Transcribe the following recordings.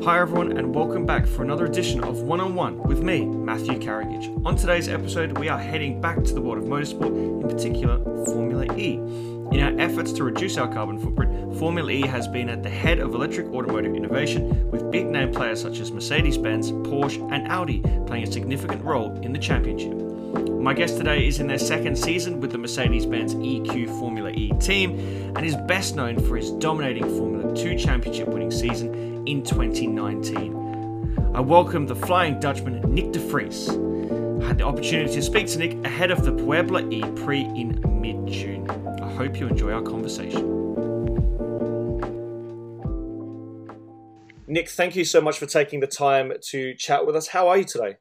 Hi everyone and welcome back for another edition of One on One with me, Matthew Carriage. On today's episode, we are heading back to the world of motorsport, in particular Formula E. In our efforts to reduce our carbon footprint, Formula E has been at the head of electric automotive innovation, with big name players such as Mercedes-Benz, Porsche and Audi playing a significant role in the championship. My guest today is in their second season with the Mercedes-Benz EQ Formula E team and is best known for his dominating Formula 2 championship winning season in 2019. I welcome the Flying Dutchman Nick de Vries. I had the opportunity to speak to Nick ahead of the Puebla E Prix in mid-June. I hope you enjoy our conversation. Nick, thank you so much for taking the time to chat with us. How are you today?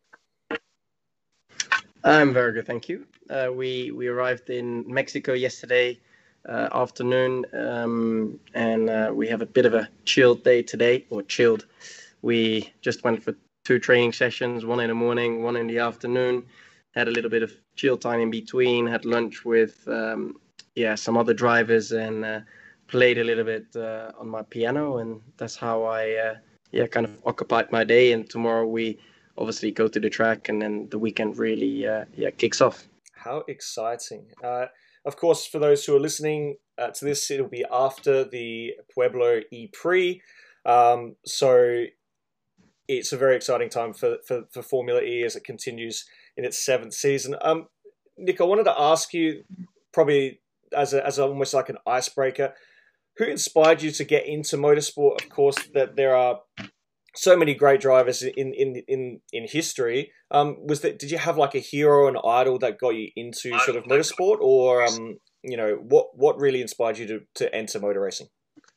I'm very good, thank you. We arrived in Mexico yesterday afternoon, and we have a bit of a chilled day today, or chilled. We just went for 2 training sessions, one in the morning, one in the afternoon, had a little bit of chill time in between, had lunch with some other drivers, and played a little bit on my piano, and that's how I kind of occupied my day. And tomorrow we obviously go to the track, and then the weekend really kicks off. How exciting. Of course, for those who are listening to this, it'll be after the Pueblo E Prix. So it's a very exciting time for Formula E as it continues in its 7th season. Nick, I wanted to ask you, probably as almost like an icebreaker, who inspired you to get into motorsport? Of course, that there are so many great drivers in history. Did you have like a hero, an idol that got you into sort of motorsport, or what really inspired you to enter motor racing?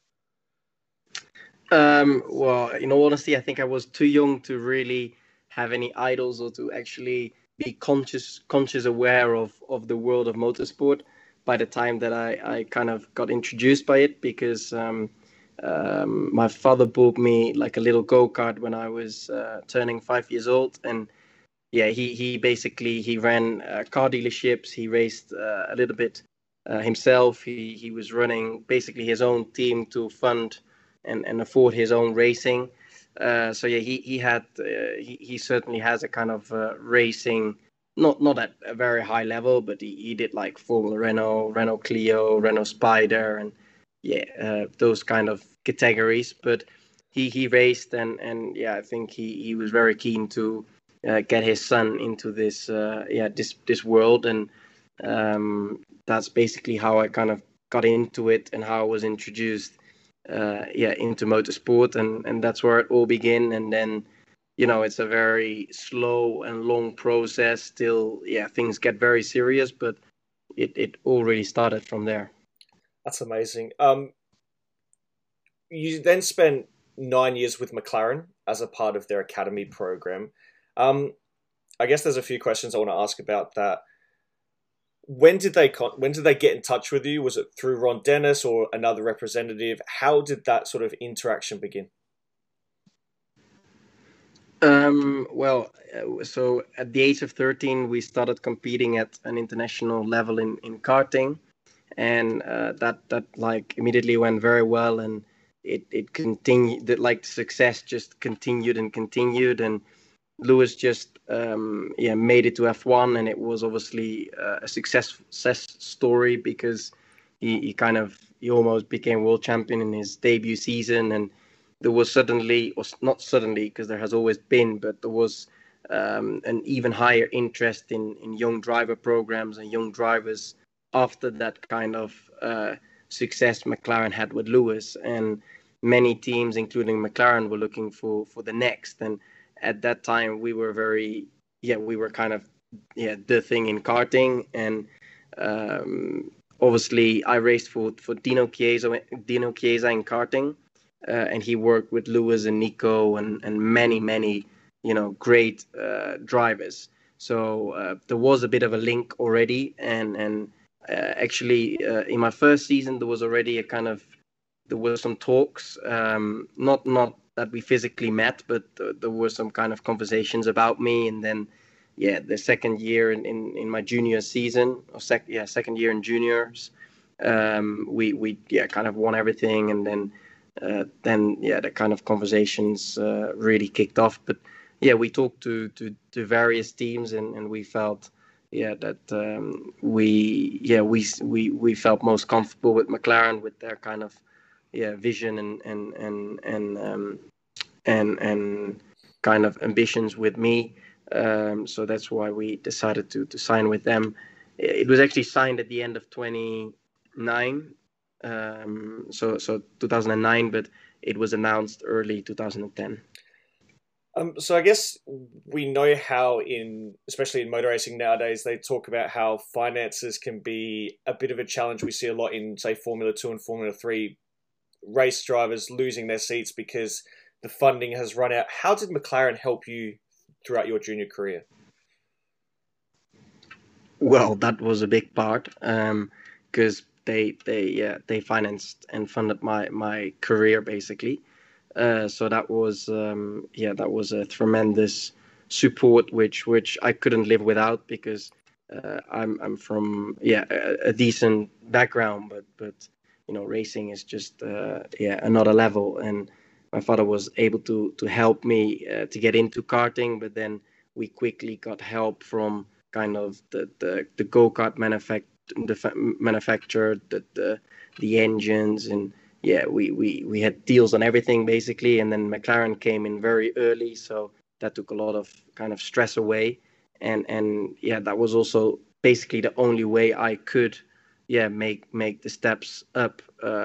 Well, in all honesty, I think I was too young to really have any idols or to actually be conscious aware of the world of motorsport by the time that I kind of got introduced by it, because my father bought me like a little go-kart when I was turning 5 years old, and he basically ran car dealerships. He raced a little bit himself. He was running basically his own team to fund and afford his own racing. He certainly has a kind of racing, not at a very high level, but he did like Formula Renault Clio, Renault Spider, and those kind of categories. But he raced, and I think he was very keen to get his son into this world, and that's basically how I kind of got into it and how I was introduced into motorsport, and that's where it all began. And then it's a very slow and long process still. Things get very serious, but it all really started from there. That's amazing. You then spent 9 years with McLaren as a part of their academy program. I guess there's a few questions I want to ask about that. When did they get in touch with you? Was it through Ron Dennis or another representative? How did that sort of interaction begin? So at the age of 13, we started competing at an international level in karting, and that like immediately went very well, and it continued. Like the success just continued, and Lewis just made it to F1, and it was obviously a success story, because he almost became world champion in his debut season. And there was suddenly, or not suddenly, because there has always been, but there was an even higher interest in young driver programs and young drivers after that kind of success McLaren had with Lewis. And many teams, including McLaren, were looking for the next. And at that time, we were kind of the thing in karting. And obviously, I raced for Dino Chiesa in karting, and he worked with Lewis and Nico and many great drivers. So there was a bit of a link already, and actually in my first season there was already there were some talks, not that we physically met, but there were some kind of conversations about me. And then the second year in my junior season, or second year in juniors, we kind of won everything. And then then the kind of conversations really kicked off. But yeah, we talked to various teams, and we felt that we felt most comfortable with McLaren, with their kind of vision and kind of ambitions with me. So that's why we decided to sign with them. It was actually signed at the end of 29, so 2009, but it was announced early 2010. So I guess we know how especially in motor racing nowadays, they talk about how finances can be a bit of a challenge. We see a lot in, say, Formula 2 and Formula 3 race drivers losing their seats because the funding has run out. How did McLaren help you throughout your junior career? Well, that was a big part, because they financed and funded my career basically. So that was that was a tremendous support, which I couldn't live without, because I'm from a decent background, but racing is just another level. And my father was able to help me to get into karting, but then we quickly got help from kind of the go-kart manufacturer, the engines, and we had deals on everything basically. And then McLaren came in very early, so that took a lot of kind of stress away. And that was also basically the only way I could make the steps up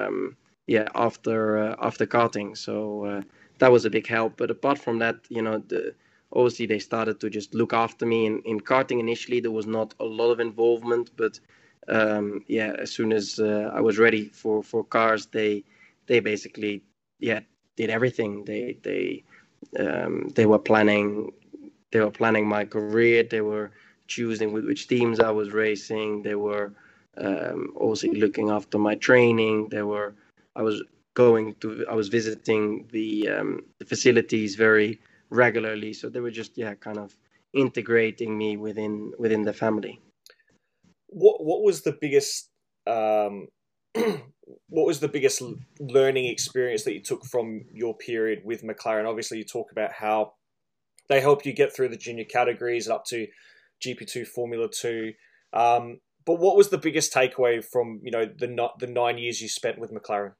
after karting. So that was a big help. But apart from that, obviously they started to just look after me in karting. Initially there was not a lot of involvement, but as soon as I was ready for cars, they basically did everything. They were planning my career. They were choosing with which teams I was racing. They were also looking after my training. I was visiting the facilities very regularly. So they were just kind of integrating me within the family. What was the biggest what was the biggest learning experience that you took from your period with McLaren? Obviously, you talk about how they helped you get through the junior categories up to GP2, Formula 2. But what was the biggest takeaway from the 9 years you spent with McLaren?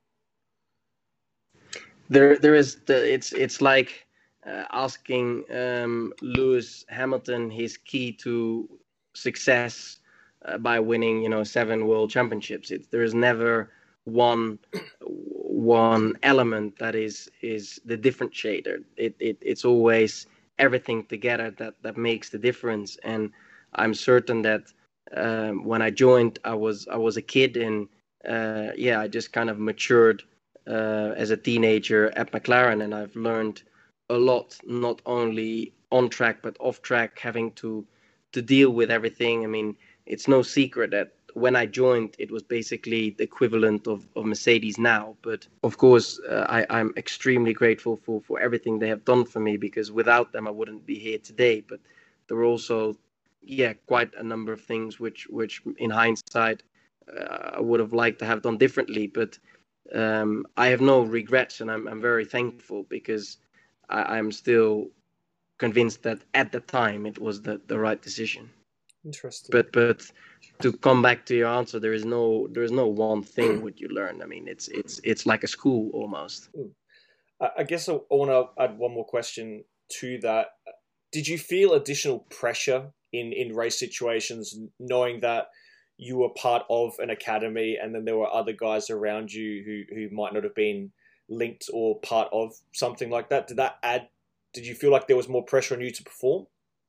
There is it's like asking Lewis Hamilton his key to success by winning 7 world championships. There is never one element that is the differentiator. It's always everything together that makes the difference. And I'm certain that when I joined, I was a kid, and I just kind of matured as a teenager at McLaren, and I've learned a lot, not only on track but off track, having to deal with everything. I mean, it's no secret that when I joined, it was basically the equivalent of Mercedes now. But of course, I'm extremely grateful for everything they have done for me, because without them, I wouldn't be here today. But there were also, quite a number of things which in hindsight, I would have liked to have done differently. But I have no regrets, and I'm very thankful, because I'm still convinced that at the time it was the right decision. Interesting. But to come back to your answer, there is no one thing what you learn. I mean, it's like a school almost. I guess I want to add one more question to that. Did you feel additional pressure in race situations, knowing that you were part of an academy and then there were other guys around you who might not have been linked or part of something like that? Did you feel like there was more pressure on you to perform?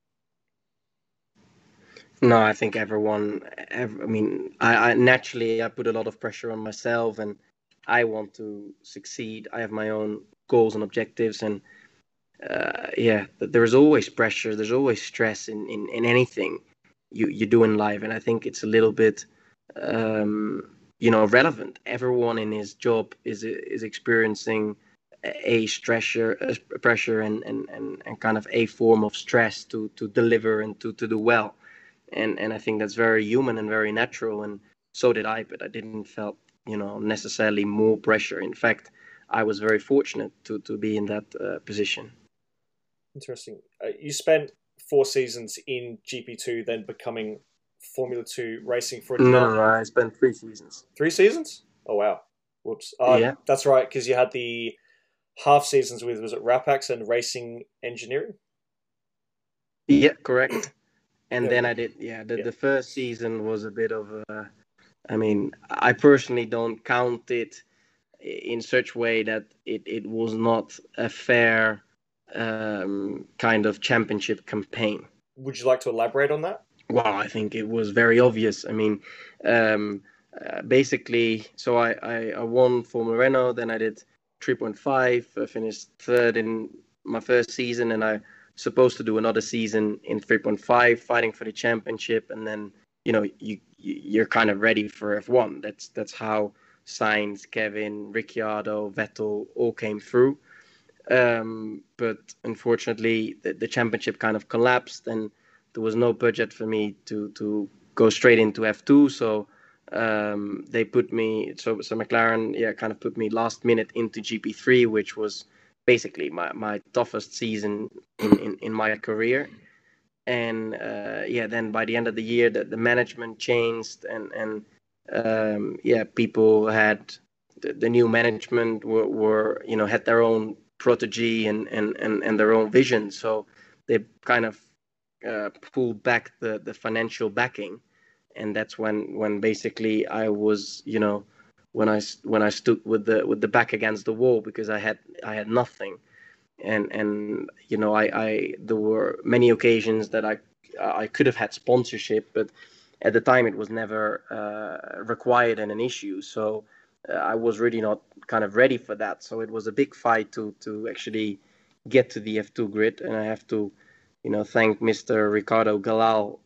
No, I think I mean, I naturally I put a lot of pressure on myself, and I want to succeed. I have my own goals and objectives, and there's always pressure. There's always stress in anything you do in life, and I think it's a little bit relevant. Everyone in his job is experiencing a pressure, and kind of a form of stress to deliver and to do well. And I think that's very human and very natural, and so did I. But I didn't felt necessarily more pressure. In fact, I was very fortunate to be in that position. Interesting. You spent 4 seasons in GP2, then becoming Formula 2 racing for No, I spent 3 seasons. 3 seasons? Oh, wow. Whoops. Yeah, That's right, because you had the half seasons with, was it Rapax and Racing Engineering? yeah, correct. And There we then go. I did, yeah, Yeah. the first season was a bit of a, I mean, I personally don't count it in such way that it was not a fair kind of championship campaign. Would you like to elaborate on that? Well, I think it was very obvious. I mean, um, basically, so I won Formula Renault, then I did 3.5, I finished third in my first season, and I supposed to do another season in 3.5, fighting for the championship, and then you're kind of ready for F1. That's how Sainz, Kevin, Ricciardo, Vettel all came through. But unfortunately, the championship kind of collapsed, and there was no budget for me to go straight into F2. So they put me, so McLaren, yeah, kind of put me last minute into GP3, which was basically my toughest season in my career. And yeah, then by the end of the year, the management changed, and yeah, people had the new management were had their own protege and their own vision. So they kind of pulled back the financial backing, and that's when basically I was when I stood with the back against the wall, because I had nothing. And I there were many occasions that I could have had sponsorship, but at the time it was never required and an issue. So I was really not kind of ready for that. So it was a big fight to actually get to the F2 grid, and I have to thank Mr. Ricardo Galal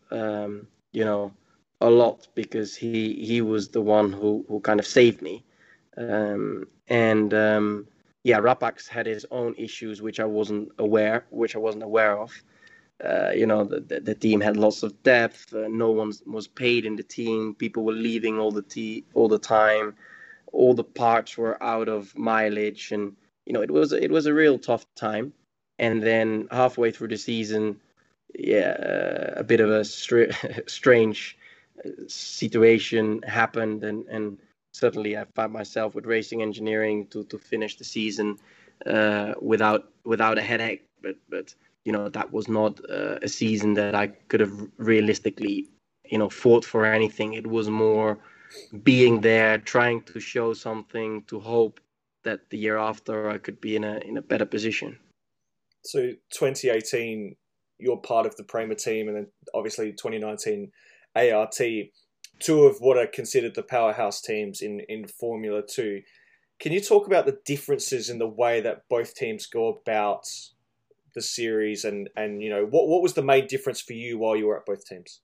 a lot, because he was the one who kind of saved me. And yeah, Rapax had his own issues, which I wasn't aware of. The team had lots of depth. No one was paid in the team. People were leaving all the time. All the parts were out of mileage, and it was a real tough time. And then halfway through the season, yeah, a bit of a strange situation happened, and suddenly I found myself with Racing Engineering to finish the season without a headache. But that was not a season that I could have realistically fought for anything. It was more being there, trying to show something, to hope that the year after I could be in a better position. So 2018, you're part of the Prema team, and then obviously 2019 ART, two of what are considered the powerhouse teams in Formula 2. Can you talk about the differences in the way that both teams go about the series, and what was the main difference for you while you were at both teams?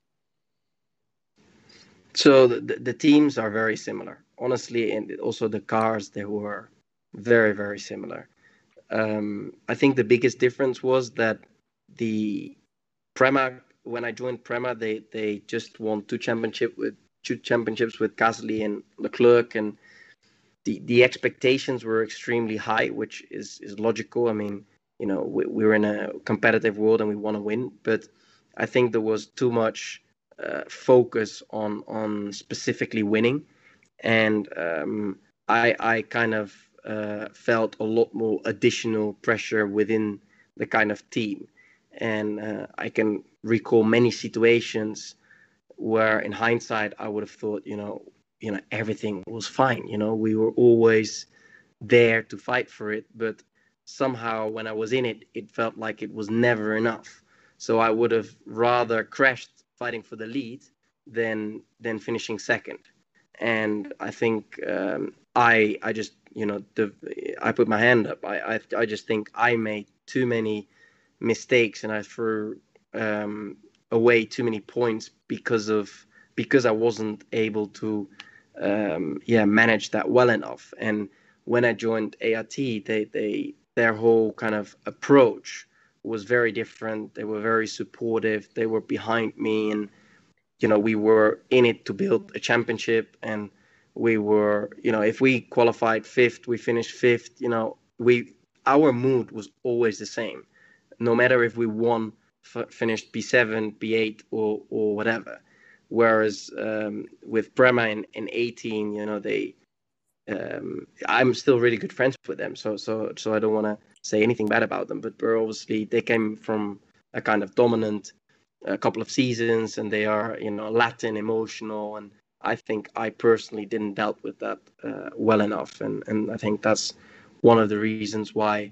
So the teams are very similar, honestly, and also the cars, they were very, very similar. I think the biggest difference was that the Prema, when I joined Prema, they just won two championships with Gasly and Leclerc, and the expectations were extremely high, which is logical. I mean, we were in a competitive world and we want to win, but I think there was too much focus on specifically winning, and I kind of felt a lot more additional pressure within the kind of team. And I can recall many situations where, in hindsight, I would have thought, everything was fine. We were always there to fight for it, but somehow when I was in it, it felt like it was never enough. So I would have rather crashed fighting for the lead than finishing second. And I think I just I put my hand up. I just think I made too many mistakes, and I threw away too many points because I wasn't able to manage that well enough. And when I joined ART, their whole kind of approach was very different. They were very supportive. They were behind me, and we were in it to build a championship, and we were, if we qualified fifth, we finished fifth. Our mood was always the same, no matter if we won, finished P7, P8, or whatever. Whereas with Bremer in 18, I'm still really good friends with them. So I don't want to say anything bad about them. But they came from a kind of dominant a couple of seasons, and they are Latin, emotional, and I think I personally didn't dealt with that well enough, and I think that's one of the reasons why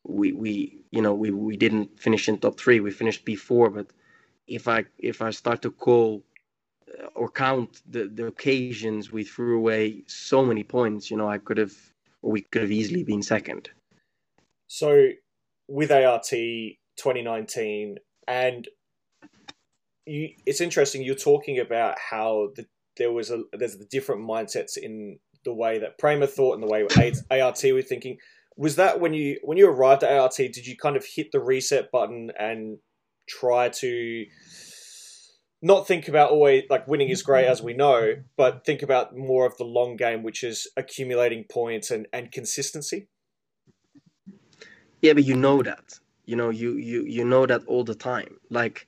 we didn't finish in top three. We finished P4, but if I start to call or count the occasions we threw away so many points, we could have easily been second. So with ART 2019, and it's interesting, you're talking about how there's the different mindsets in the way that Prema thought and the way ART were thinking. Was that when you arrived at ART, did you kind of hit the reset button and try to not think about always like winning is great, as we know, but think about more of the long game, which is accumulating points and consistency? Yeah, but you know that. You know that all the time. Like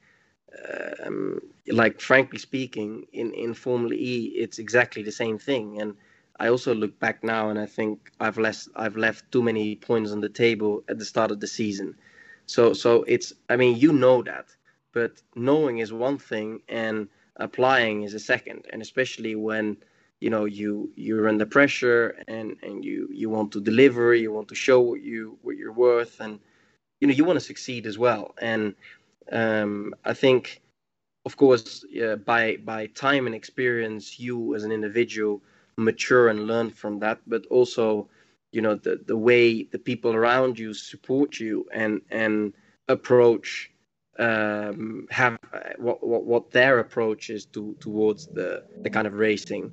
frankly speaking, in Formula E, it's exactly the same thing. And I also look back now, and I think I've left too many points on the table at the start of the season. So it's, I mean, that, but knowing is one thing, and applying is a second. And especially when you're under pressure, and you want to deliver, you want to show what you're worth, and you want to succeed as well. And I think, of course, by time and experience, you as an individual mature and learn from that. But also, the way the people around you support you and approach, have what their approach is towards the kind of racing,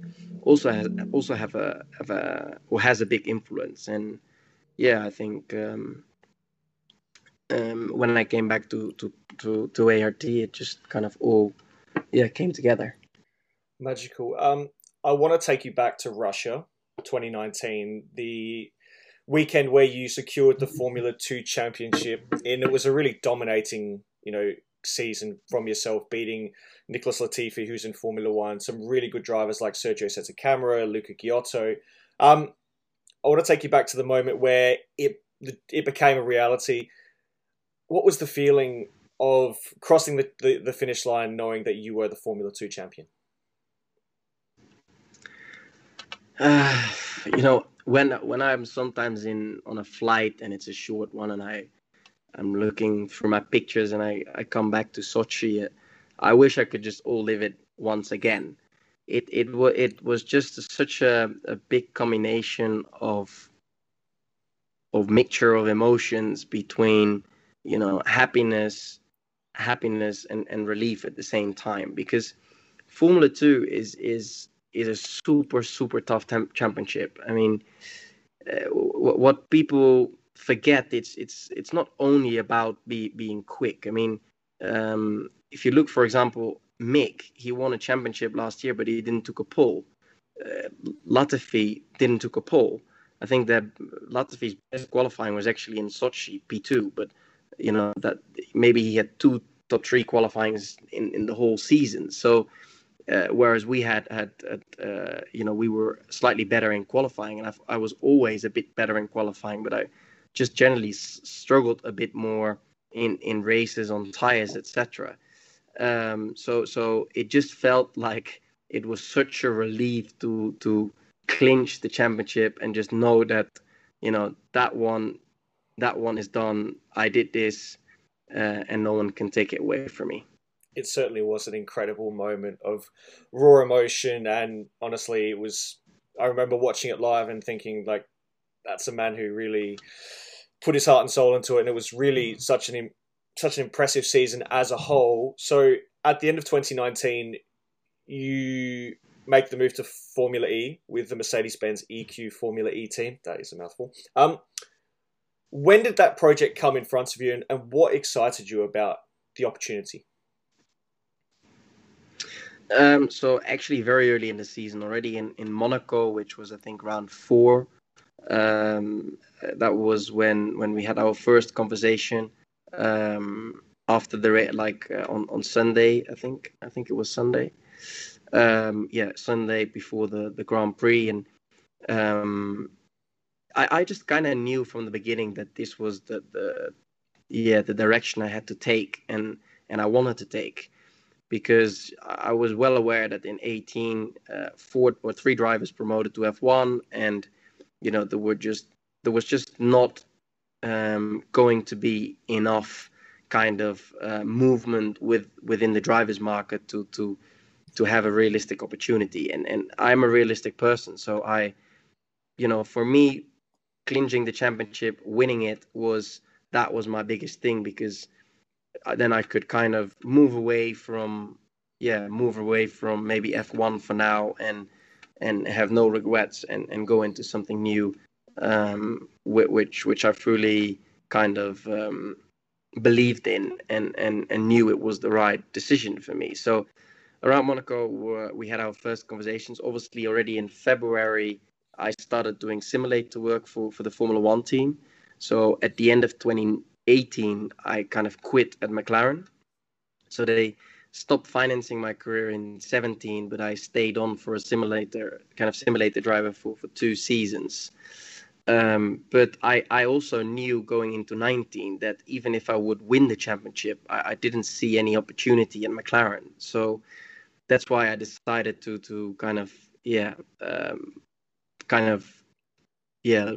has a big influence. And yeah, I think when I came back to ART, it just kind of all came together. Magical. I want to take you back to Russia 2019, the weekend where you secured the Formula 2 championship, and it was a really dominating season from yourself, beating Nicholas Latifi, who's in Formula 1, some really good drivers like Sergio Santacamera, Luca Giotto. I want to take you back to the moment where it became a reality. What was the feeling of crossing the finish line, knowing that you were the Formula 2 champion? When I'm sometimes on a flight and it's a short one, and I'm looking through my pictures, and I come back to Sochi, I wish I could just all live it once again. It was just such a big combination of mixture of emotions between happiness and relief at the same time, because Formula 2 is a super tough championship. I mean, what people forget, it's not only about being quick. I mean, if you look, for example, Mick, he won a championship last year, but he didn't took a pole. Latifi didn't took a pole. I think that Latifi's best qualifying was actually in Sochi, P2, but that maybe he had 2 top 3 qualifyings in the whole season. So whereas we had we were slightly better in qualifying, and I was always a bit better in qualifying, but I just generally struggled a bit more in races, on tires, etc. So it just felt like it was such a relief to clinch the championship and just know that that one is done. I did this, and no one can take it away from me. It certainly was an incredible moment of raw emotion, and honestly, I remember watching it live and thinking, like, that's a man who really put his heart and soul into it, and it was really such an impressive season as a whole. So at the end of 2019, you make the move to Formula E with the Mercedes-Benz EQ Formula E team. That is a mouthful. When did that project come in front of you, and what excited you about the opportunity? So actually, very early in the season, already in Monaco, which was I think round four. That was when we had our first conversation. After the on Sunday, I think it was Sunday. Yeah, Sunday before the Grand Prix, and um, I just kind of knew from the beginning that this was the direction I had to take, and I wanted to take, because I was well aware that in 18, four or three drivers promoted to F1, and there was just not going to be enough kind of movement within the drivers market to have a realistic opportunity, and I'm a realistic person, so for me, clinching the championship, winning it, that was my biggest thing, because then I could kind of move away from maybe F1 for now, and have no regrets, and go into something new, which I fully kind of believed in, and knew it was the right decision for me. So around Monaco, we had our first conversations. Obviously, already in February, I started doing simulator work for the Formula One team. So at the end of 2018, I kind of quit at McLaren. So they stopped financing my career in 17, but I stayed on for a simulator driver for 2 seasons. But I also knew going into 19 that even if I would win the championship, I didn't see any opportunity in McLaren. So that's why I decided to kind of kind of yeah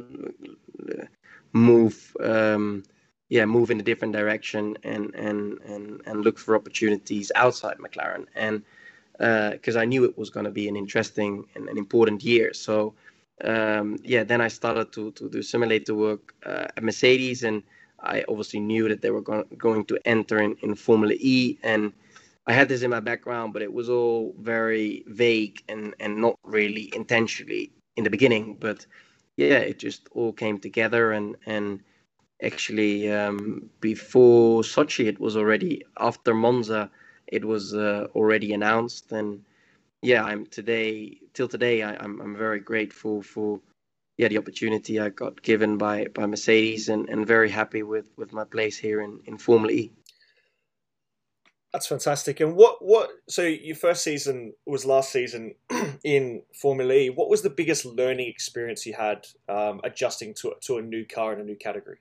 move move in a different direction, and look for opportunities outside McLaren, and because I knew it was going to be an interesting and an important year. So then I started to do simulator work at Mercedes, and I obviously knew that they were going to enter in Formula E, and I had this in my background, but it was all very vague, and not really intentionally in the beginning. But yeah, it just all came together, and actually, before Sochi, it was already after Monza, it was already announced, and yeah, till today, I'm very grateful for the opportunity I got given by Mercedes, and very happy with my place here in Formula E. That's fantastic. And so your first season was last season in Formula E. What was the biggest learning experience you had adjusting to a new car in a new category?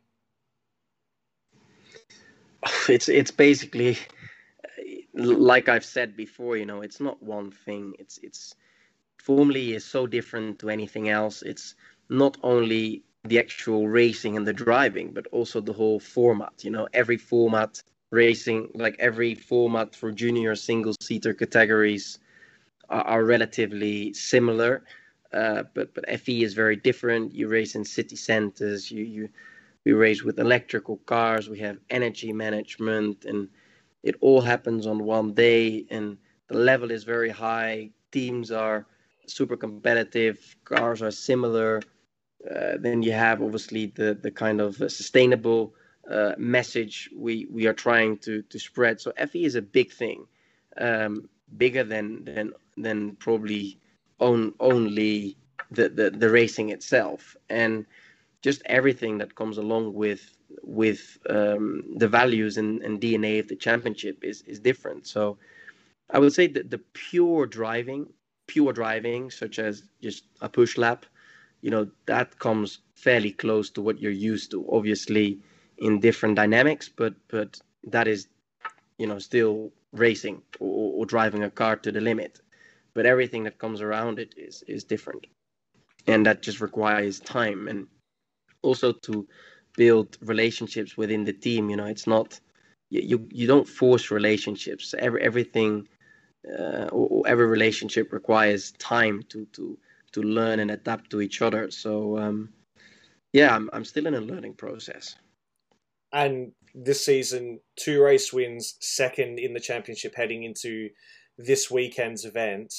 It's basically like I've said before. It's not one thing. It's Formula E is so different to anything else. It's not only the actual racing and the driving, but also the whole format. Every format racing, like every format for junior single seater categories, are relatively similar. But FE is very different. You race in city centers. We race with electrical cars. We have energy management, and it all happens on one day. And the level is very high. Teams are super competitive. Cars are similar. Then you have obviously the kind of sustainable message we are trying to spread. So FE is a big thing, bigger than probably only the racing itself, and just everything that comes along with the values and DNA of the championship is different. So I would say that the pure driving, such as just a push lap, that comes fairly close to what you're used to. Obviously, in different dynamics, but that is, still racing, or driving a car to the limit. But everything that comes around it is different, and that just requires time, and also to build relationships within the team. It's not you don't force relationships. Everything or every relationship requires time to learn and adapt to each other. So I'm still in a learning process. And this season, 2 race wins, second in the championship heading into this weekend's event.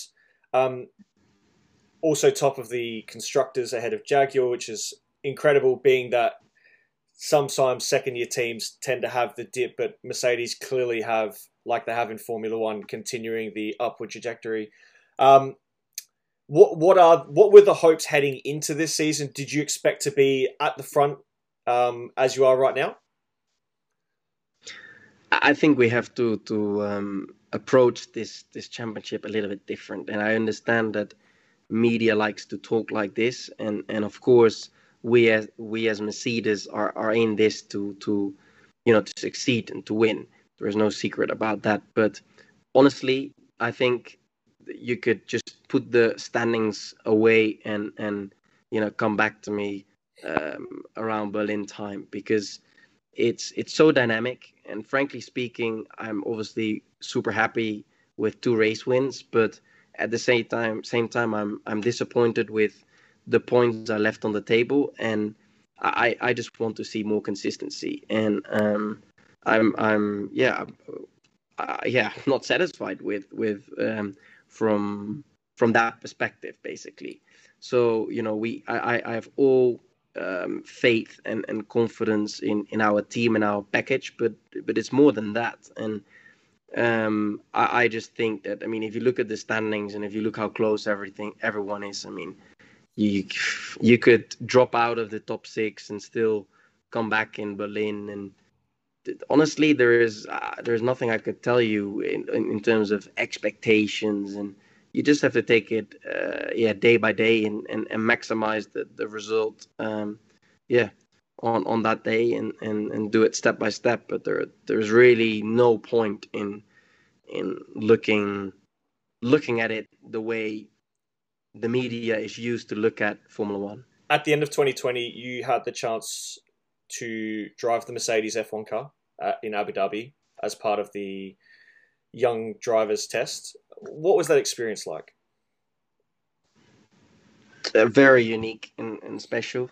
Also top of the constructors ahead of Jaguar, which is incredible, being that sometimes second-year teams tend to have the dip, but Mercedes clearly have, like they have in Formula One, continuing the upward trajectory. What were the hopes heading into this season? Did you expect to be at the front as you are right now? I think we have to approach this championship a little bit different, and I understand that media likes to talk like this, and of course we as Mercedes are in this to to succeed and to win. There is no secret about that. But honestly, I think you could just put the standings away and come back to me around Berlin time, because it's so dynamic. And frankly speaking, I'm obviously super happy with 2 race wins, but at the same time, I'm disappointed with the points I left on the table, and I just want to see more consistency. And I'm not satisfied with from that perspective, basically. So I have all faith and confidence in our team and our package, but it's more than that. And I just think that, I mean, if you look at the standings and if you look how close everyone is, I mean, you could drop out of the top 6 and still come back in Berlin. And honestly, there's nothing I could tell you in terms of expectations, and you just have to take it day by day and maximize the result on that day and do it step by step. But there's really no point in looking at it the way the media is used to look at Formula One. At the end of 2020, you had the chance to drive the Mercedes F1 car in Abu Dhabi as part of the young drivers test. What was that experience like? Very unique and special.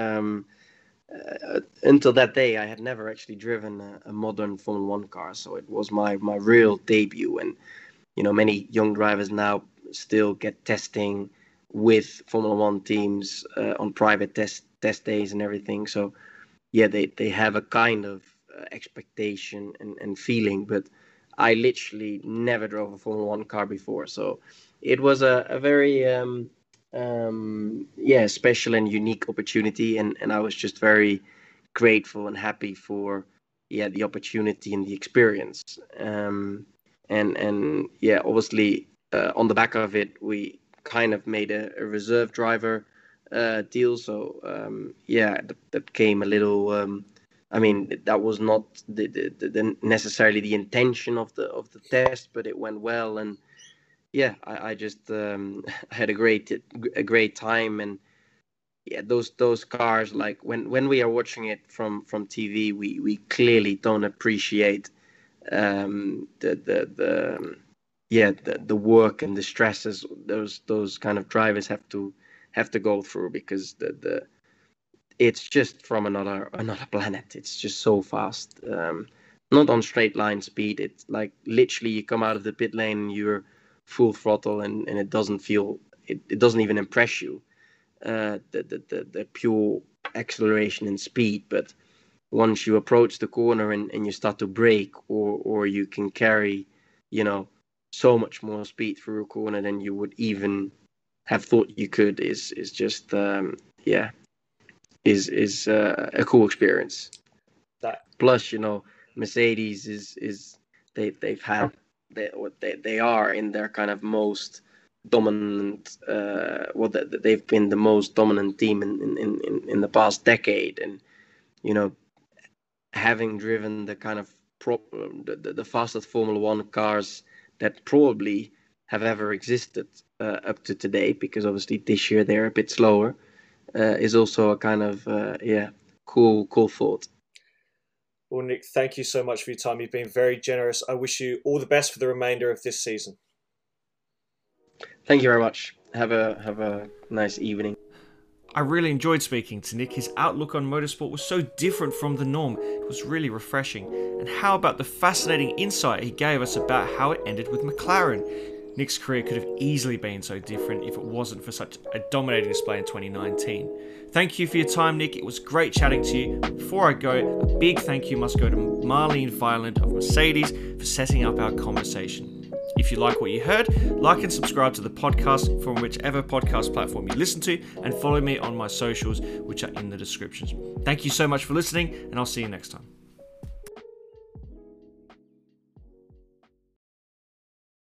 Until that day, I had never actually driven a modern Formula One car, so it was my real debut. And many young drivers now still get testing with Formula One teams on private test days and everything. So yeah, they have a kind of expectation and feeling, but I literally never drove a Formula One car before, so it was a very special and unique opportunity, and I was just very grateful and happy for the opportunity and the experience. And obviously on the back of it, we kind of made a reserve driver deal. So that came a little. I mean, that was not the necessarily the intention of the test, but it went well, and I just had a great time. And those cars, like when we are watching it from TV, we clearly don't appreciate the work and the stresses those kind of drivers have to go through, because it's just from another planet. It's just so fast. Not on straight line speed. It's like literally you come out of the pit lane and you're full throttle, and it doesn't feel, it doesn't even impress you, the pure acceleration and speed. But once you approach the corner and you start to brake, or you can carry so much more speed through a corner than you would even have thought you could, is just is a cool experience. That plus, Mercedes is they've had they are in their kind of most dominant. They've been the most dominant team in the past decade, and having driven the kind of the fastest Formula One cars that probably have ever existed up to today, because obviously this year they're a bit slower, is also a kind of cool thought. Well, Nick, thank you so much for your time. You've been very generous. I wish you all the best for the remainder of this season. Thank you very much. Have a nice evening. I really enjoyed speaking to Nick. His outlook on motorsport was so different from the norm. It was really refreshing. And how about the fascinating insight he gave us about how it ended with McLaren? Nick's career could have easily been so different if it wasn't for such a dominating display in 2019. Thank you for your time, Nick. It was great chatting to you. Before I go, a big thank you must go to Marlene Filand of Mercedes for setting up our conversation. If you like what you heard, like and subscribe to the podcast from whichever podcast platform you listen to, and follow me on my socials, which are in the descriptions. Thank you so much for listening, and I'll see you next time.